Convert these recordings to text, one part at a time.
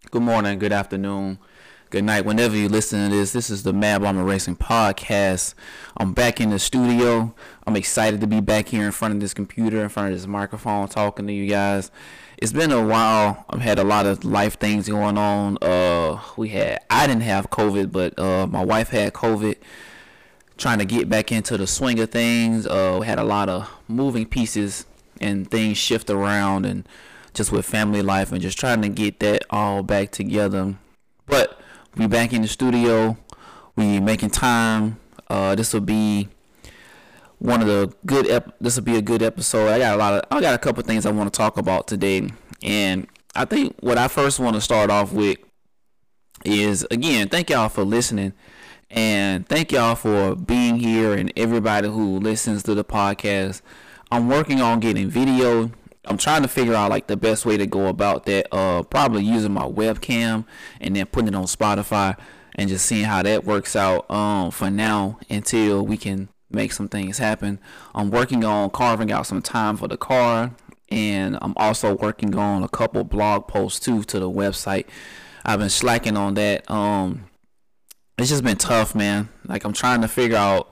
Good morning, good afternoon, good night. Whenever you listen to this is the Mad Bomber Racing Podcast. I'm back in the studio. I'm excited to be back here in front of this computer, in front of this microphone, talking to you guys. It's been a while. I've had a lot of life things going on. I didn't have COVID, but my wife had COVID. Trying to get back into the swing of things. We had a lot of moving pieces and things shift around, and just with family life and just trying to get that all back together. But we back in the studio. We making time. This will be one of the this will be a good episode. I got a couple things I want to talk about today. And I think what I first want to start off with is, again, thank y'all for listening. And thank y'all for being here and everybody who listens to the podcast. I'm working on getting video. I'm trying to figure out like the best way to go about that. Probably using my webcam and then putting it on Spotify and just seeing how that works out for now until we can make some things happen. I'm working on carving out some time for the car, and I'm also working on a couple blog posts too to the website. I've been slacking on that. It's just been tough, man. Like I'm trying to figure out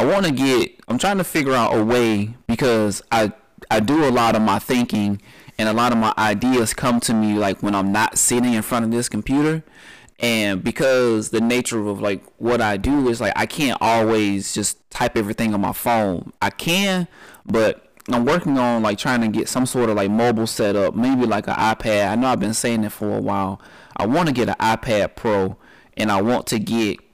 a way, because I do a lot of my thinking and a lot of my ideas come to me like when I'm not sitting in front of this computer. And because the nature of like what I do is like I can't always just type everything on my phone. I can, but I'm working on like trying to get some sort of like mobile setup, maybe like an iPad. I know I've been saying it for a while. I want to get an iPad Pro, and I want to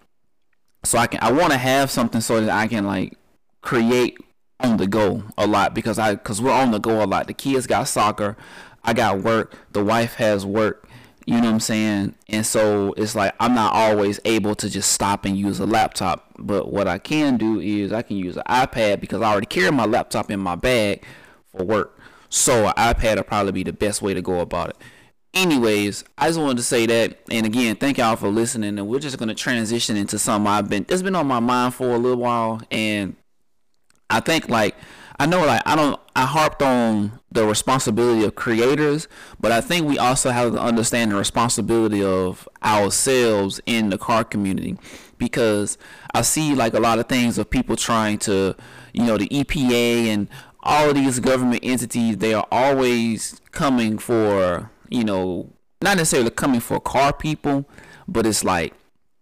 have something so that I can like create on the go a lot, because we're on the go a lot. The kids got soccer, I got work, the wife has work, you know what I'm saying? And so it's like I'm not always able to just stop and use a laptop. But what I can do is I can use an iPad, because I already carry my laptop in my bag for work. So an iPad will probably be the best way to go about it. Anyways, I just wanted to say that, and again, thank y'all for listening. And we're just gonna transition into something it's been on my mind for a little while. And I think I harped on the responsibility of creators, but I think we also have to understand the responsibility of ourselves in the car community, because I see like a lot of things of people trying to, the EPA and all of these government entities, they are always coming for, not necessarily coming for car people, but it's like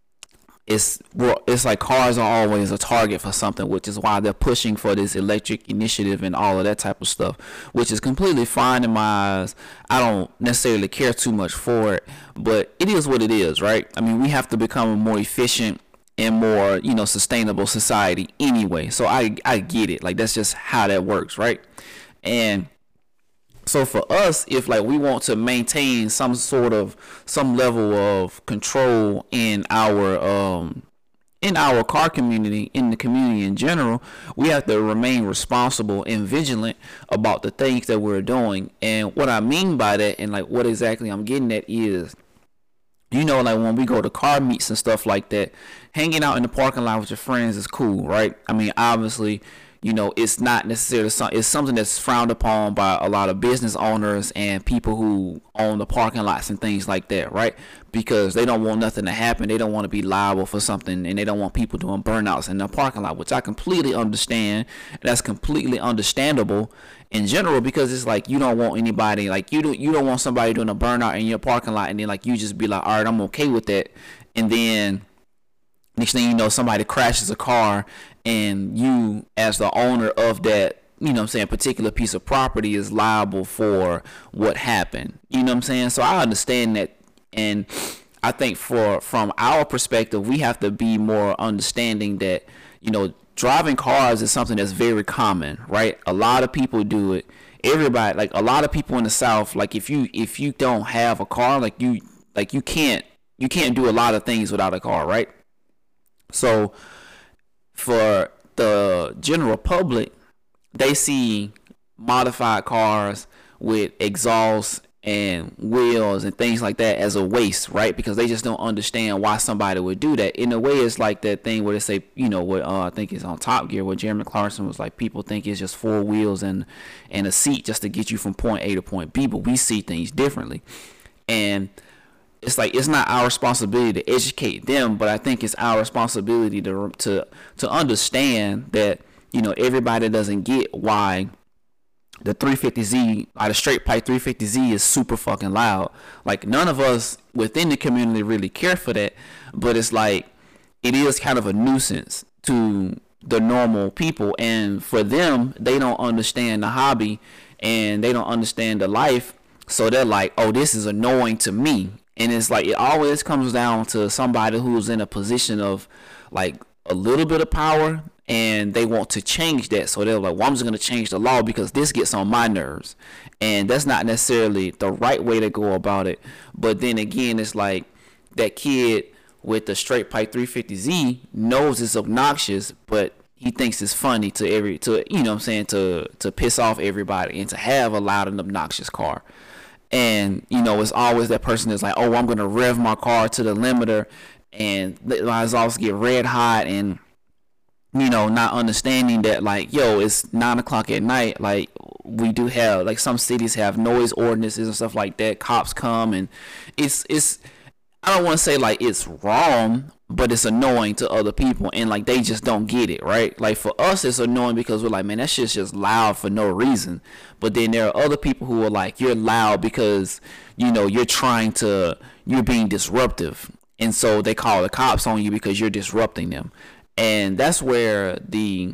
cars are always a target for something, which is why they're pushing for this electric initiative and all of that type of stuff, which is completely fine in my eyes. I don't necessarily care too much for it, but it is what it is, right? I mean, we have to become a more efficient and more, sustainable society anyway. So I get it. Like, that's just how that works, right? And so for us, if like we want to maintain some level of control in our car community, in the community in general, we have to remain responsible and vigilant about the things that we're doing. And what I mean by that, and like what exactly I'm getting at, is, like when we go to car meets and stuff like that, hanging out in the parking lot with your friends is cool, right? I mean, obviously, it's not necessarily it's something that's frowned upon by a lot of business owners and people who own the parking lots and things like that, right? Because they don't want nothing to happen. They don't want to be liable for something, and they don't want people doing burnouts in the parking lot, which I completely understand. That's completely understandable in general, because it's like you don't want anybody, like you don't want somebody doing a burnout in your parking lot, and then like you just be like, all right, I'm okay with that, and then next thing you know, somebody crashes a car, and you, as the owner of that, particular piece of property, is liable for what happened. You know what I'm saying? So I understand that, and I think from our perspective, we have to be more understanding that, driving cars is something that's very common, right? A lot of people do it. Everybody, like a lot of people in the South, like if you don't have a car, you can't do a lot of things without a car, right? So for the general public, they see modified cars with exhaust and wheels and things like that as a waste, right? Because they just don't understand why somebody would do that. In a way, it's like that thing where they say, I think it's on Top Gear, where Jeremy Clarkson was like, people think it's just four wheels and a seat just to get you from point A to point B, but we see things differently. And it's like it's not our responsibility to educate them, but I think it's our responsibility to understand that, you know, everybody doesn't get why the 350Z, like the straight pipe 350Z, is super fucking loud. Like, none of us within the community really care for that, but it's like it is kind of a nuisance to the normal people, and for them, they don't understand the hobby and they don't understand the life, so they're like, oh, this is annoying to me. And it's like it always comes down to somebody who's in a position of like a little bit of power, and they want to change that. So they're like, well, I'm just going to change the law because this gets on my nerves. And that's not necessarily the right way to go about it. But then again, it's like that kid with the straight pipe 350Z knows it's obnoxious, but he thinks it's funny to you know what I'm saying, to piss off everybody and to have a loud and obnoxious car. And, you know, it's always that person that's like, oh, I'm going to rev my car to the limiter and let my exhaust get red hot, and, you know, not understanding that, like, yo, it's 9 o'clock at night. Like, we do have, like, some cities have noise ordinances and stuff like that. Cops come, and it's I don't want to say like it's wrong, but it's annoying to other people, and like they just don't get it, right? Like, for us, it's annoying because we're like, man, that shit's just loud for no reason. But then there are other people who are like, you're loud because, you know, you're being disruptive, and so they call the cops on you because you're disrupting them. And that's where the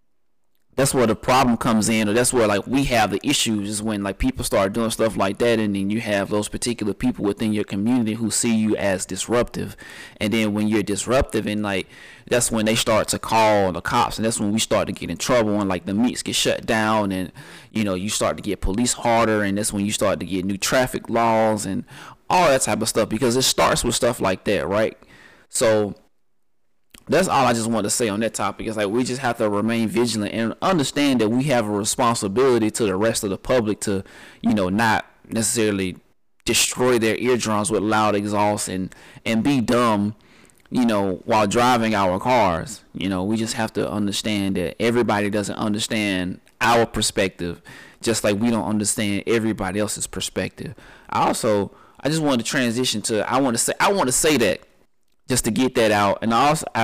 problem comes in, or that's where like we have the issues, is when like people start doing stuff like that, and then you have those particular people within your community who see you as disruptive. And then when you're disruptive, and like that's when they start to call the cops, and that's when we start to get in trouble, and like the meets get shut down, and, you know, you start to get police harder, and that's when you start to get new traffic laws and all that type of stuff, because it starts with stuff like that, right? So that's all I just want to say on that topic. It's like we just have to remain vigilant and understand that we have a responsibility to the rest of the public to, you know, not necessarily destroy their eardrums with loud exhaust and be dumb, you know, while driving our cars. You know, we just have to understand that everybody doesn't understand our perspective, just like we don't understand everybody else's perspective. I just wanted to transition to, I want to say that, just to get that out. And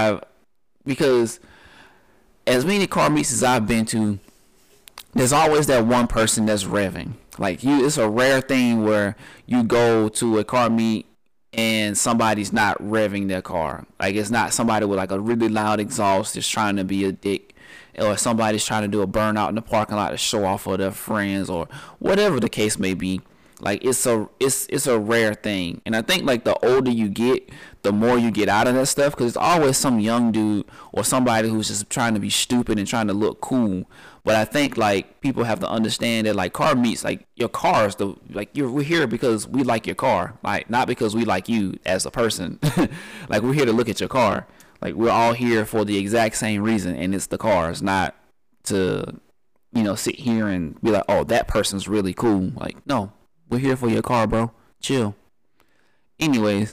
because as many car meets as I've been to, there's always that one person that's revving. Like, it's a rare thing where you go to a car meet and somebody's not revving their car. Like, it's not somebody with like a really loud exhaust just trying to be a dick, or somebody's trying to do a burnout in the parking lot to show off for their friends, or whatever the case may be. Like, it's a rare thing. And I think like the older you get, the more you get out of that stuff, because it's always some young dude or somebody who's just trying to be stupid and trying to look cool. But I think like people have to understand that like car meets, like your car is we're here because we like your car, like not because we like you as a person. Like, we're here to look at your car. Like, we're all here for the exact same reason, and it's the car. It's not to, you know, sit here and be like, oh, that person's really cool. Like, no. We're here for your car, bro. Chill. Anyways,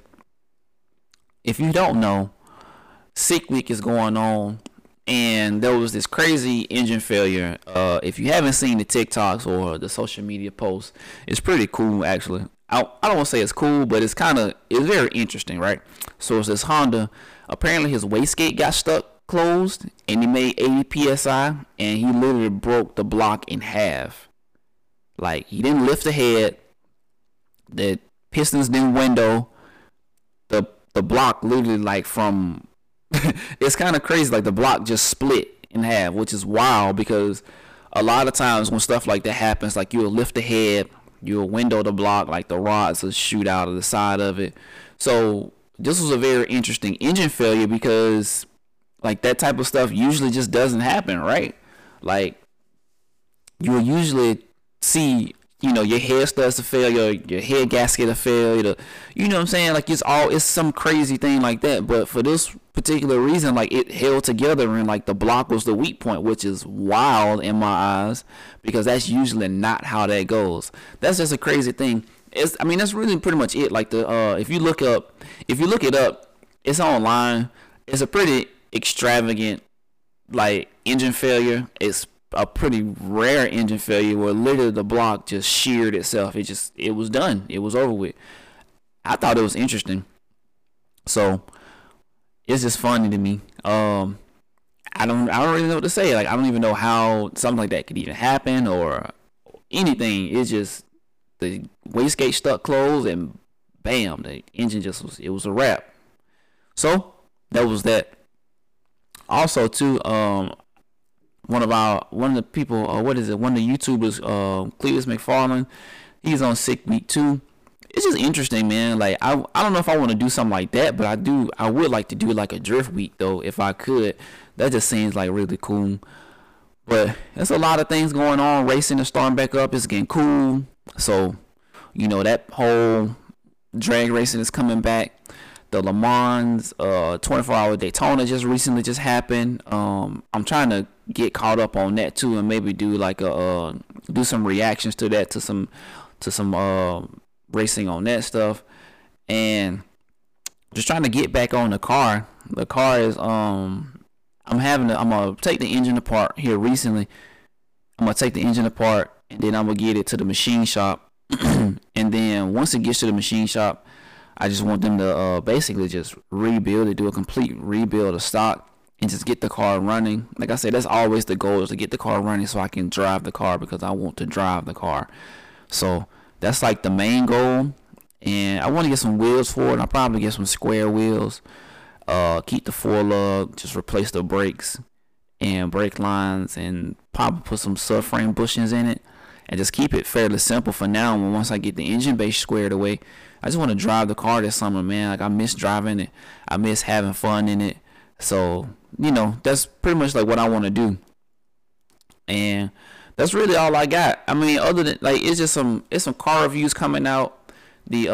if you don't know, Sick Week is going on, and there was this crazy engine failure. If you haven't seen the TikToks or the social media posts, it's pretty cool, actually. I don't want to say it's cool, but it's very interesting, right? So it's this Honda. Apparently his wastegate got stuck closed, and he made 80 psi, and he literally broke the block in half. Like, he didn't lift the head. The pistons didn't window. The block literally, like, from it's kind of crazy. Like, the block just split in half, which is wild, because a lot of times when stuff like that happens, like, you'll lift the head, you'll window the block, like the rods will shoot out of the side of it. So this was a very interesting engine failure, because like that type of stuff usually just doesn't happen, right? Like, you'll usually see, you know, your head starts to fail, your head gasket to fail, you know what I'm saying? Like, it's some crazy thing like that. But for this particular reason, like, it held together, and like the block was the weak point, which is wild in my eyes, because that's usually not how that goes. That's just a crazy thing. That's really pretty much it. Like, if you look it up, it's online. It's a pretty extravagant, like, engine failure. It's a pretty rare engine failure where literally the block just sheared itself. It was done. It was over with. I thought it was interesting. So it's just funny to me. I don't really know what to say. Like, I don't even know how something like that could even happen or anything. It's just the wastegate stuck closed and bam, the engine just was a wrap. So that was that. Also too, one of the people, one of the YouTubers, Cletus McFarland, he's on sick week too. It's just interesting, man. Like, I don't know if I want to do something like that, but I would like to do like a drift week though, if I could. That just seems like really cool. But there's a lot of things going on. Racing is starting back up. It's getting cool. So, that whole drag racing is coming back. The Le Mans 24-hour Daytona just happened. I'm trying to get caught up on that too, and maybe do like do some reactions to that, to some racing on that stuff, and just trying to get back on the car. The car is I'm gonna take the engine apart here recently. I'm gonna take the engine apart, and then I'm gonna get it to the machine shop. And then once it gets to the machine shop, I just want them to basically just rebuild it, do a complete rebuild of stock, and just get the car running. Like I said, that's always the goal, is to get the car running so I can drive the car, because I want to drive the car. So that's like the main goal. And I want to get some wheels for it. I'll probably get some square wheels. Keep the four lug, just replace the brakes and brake lines, and probably put some subframe bushings in it, and just keep it fairly simple for now. And once I get the engine base squared away, I just want to drive the car this summer, man. Like, I miss driving it. I miss having fun in it. So, that's pretty much like what I want to do. And that's really all I got. I mean, other than, like, it's some car reviews coming out. The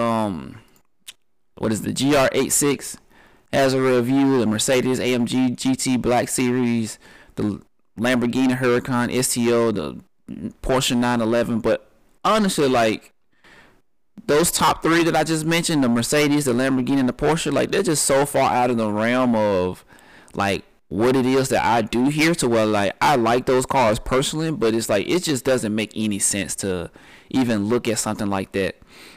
the GR86 has a review. The Mercedes AMG GT Black Series, the Lamborghini Huracan STO, the Porsche 911. But honestly, like, those top three that I just mentioned, the Mercedes, the Lamborghini, and the Porsche, like, they're just so far out of the realm of like what it is that I do here, to where, like, I like those cars personally, but it's like, it just doesn't make any sense to even look at something like that.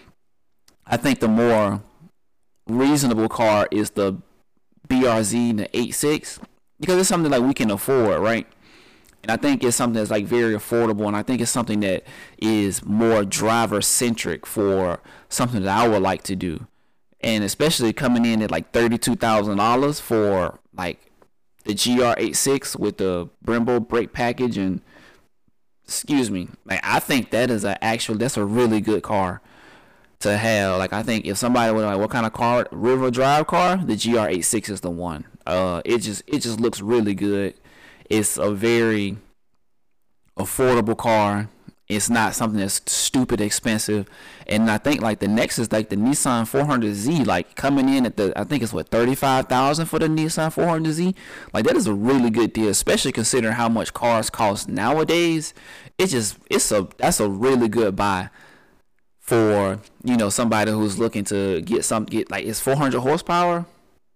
I think the more reasonable car is the BRZ and the 86, because it's something like we can afford, right? And I think it's something that's like very affordable, and I think it's something that is more driver centric for something that I would like to do. And especially coming in at like $32,000 for like the GR86 with the Brembo brake package, and like, I think that is that's a really good car to have. Like, I think if somebody was like, what kind of car, river drive car, the GR86 is the one. It just looks really good. It's a very affordable car. It's not something that's stupid expensive. And I think like the next is like the Nissan 400Z, like coming in at I think it's what, $35,000 for the Nissan 400Z. Like, that is a really good deal, especially considering how much cars cost nowadays. That's a really good buy for, somebody who's looking to get like, it's 400 horsepower.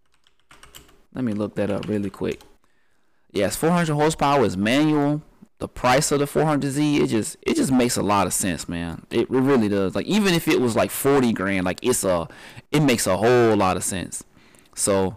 Let me look that up really quick. Yes, 400 horsepower, is manual. The price of the 400Z, it just makes a lot of sense, man. It really does. Like, even if it was like 40 grand, like, it makes a whole lot of sense. So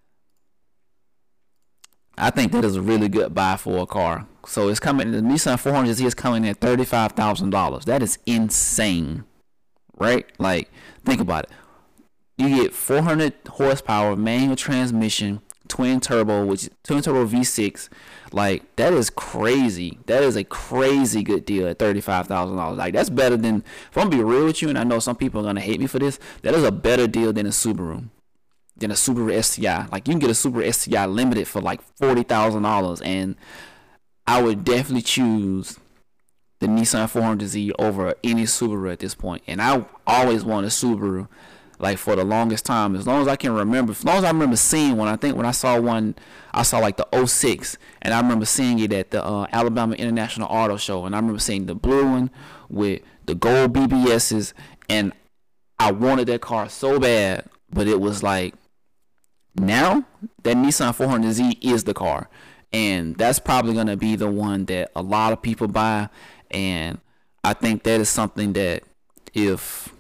I think that is a really good buy for a car. So the Nissan 400Z is coming in at $35,000. That is insane, right? Like, think about it. You get 400 horsepower, manual transmission, twin turbo V6. Like, that is crazy. That is a crazy good deal at $35,000. Like, that's better than, if I'm gonna be real with you, and I know some people are gonna hate me for this, that is a better deal than a Subaru STI. Like, you can get a Subaru STI limited for like $40,000, and I would definitely choose the Nissan 400Z over any Subaru at this point. And I always wanted a Subaru, like, for the longest time, as long as I can remember. As long as I remember seeing one. I think when I saw one, I saw like the 06, and I remember seeing it at the Alabama International Auto Show, and I remember seeing the blue one with the gold BBSs, and I wanted that car so bad. But it was like, now that Nissan 400Z is the car, and that's probably going to be the one that a lot of people buy. And I think that is something that, if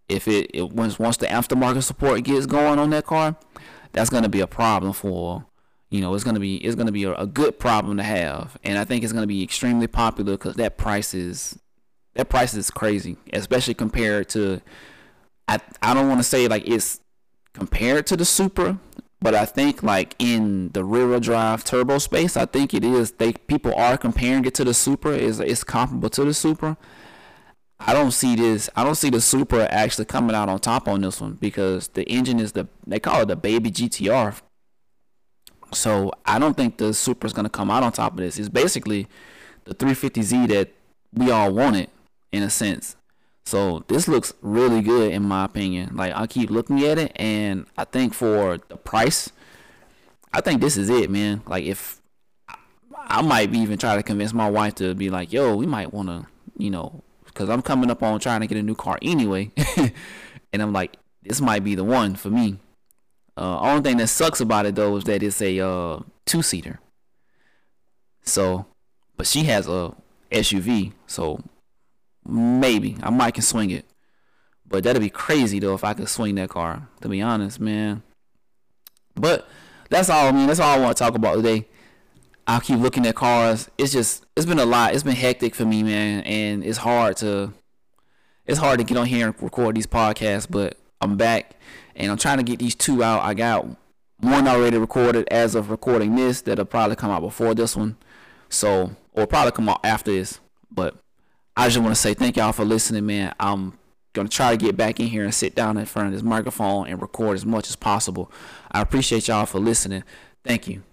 if once the aftermarket support gets going on that car, that's gonna be a problem for, it's gonna be a good problem to have, and I think it's gonna be extremely popular because that price is crazy, especially compared to, I don't want to say like it's compared to the Supra, but I think like in the rear wheel drive turbo space, I think it is. People are comparing it to the Supra. It's comparable to the Supra. I don't see the Supra actually coming out on top on this one because the engine is they call it the baby GTR. So I don't think the Supra is gonna come out on top of this. It's basically the 350Z that we all wanted in a sense. So this looks really good in my opinion. Like I keep looking at it, and I think for the price, I think this is it, man. Like if I might be even try to convince my wife to be like, yo, we might want to, because I'm coming up on trying to get a new car anyway, and I'm like, this might be the one for me. Only thing that sucks about it though is that it's a 2-seater. So, but she has a SUV, so maybe I might can swing it. But that'd be crazy though if I could swing that car, to be honest, man. But that's all, man. That's all I want to talk about today. I'll keep looking at cars. It's been a lot. It's been hectic for me, man, and it's hard to get on here and record these podcasts, but I'm back and I'm trying to get these 2 out. I got one already recorded as of recording this that'll probably come out before this one. So, or probably come out after this. But I just want to say thank y'all for listening, man. I'm going to try to get back in here and sit down in front of this microphone and record as much as possible. I appreciate y'all for listening. Thank you.